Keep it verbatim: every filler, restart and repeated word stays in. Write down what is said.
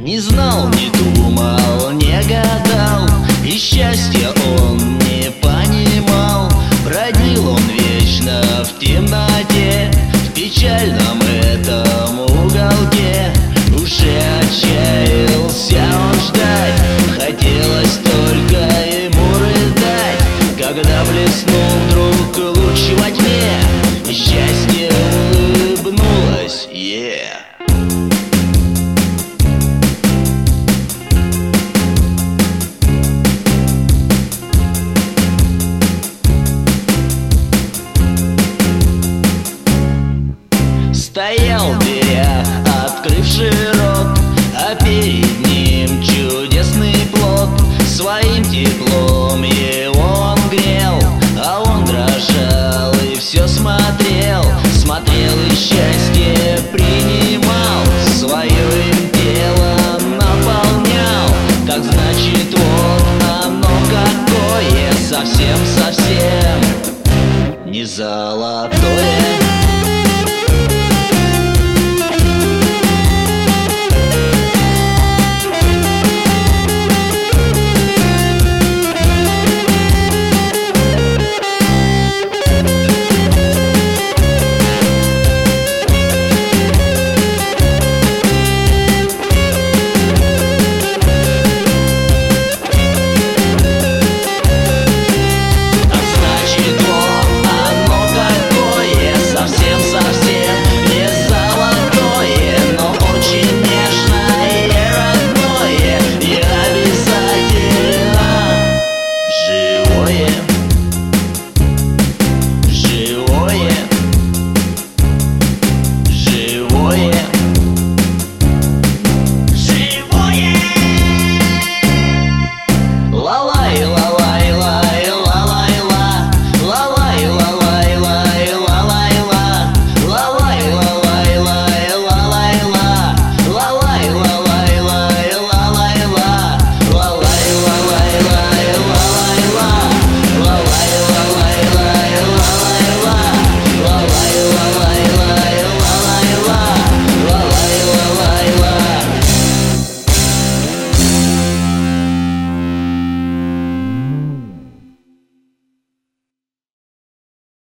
Не знал, не думал, не гадал, и счастья он не понимал. Бродил он вечно в темноте, в печальном этом уголке. Уже отчаялся он ждать, хотелось только ему рыдать. Когда блеснул вдруг луч во тьме, счастье улыбнулось, yeah. Стоял в дверях, открывший рот, а перед ним чудесный плод. Своим теплом его он грел, а он дрожал и все смотрел. Смотрел и счастье принимал, свое им тело наполнял. Так значит вот оно какое, совсем-совсем не золотое.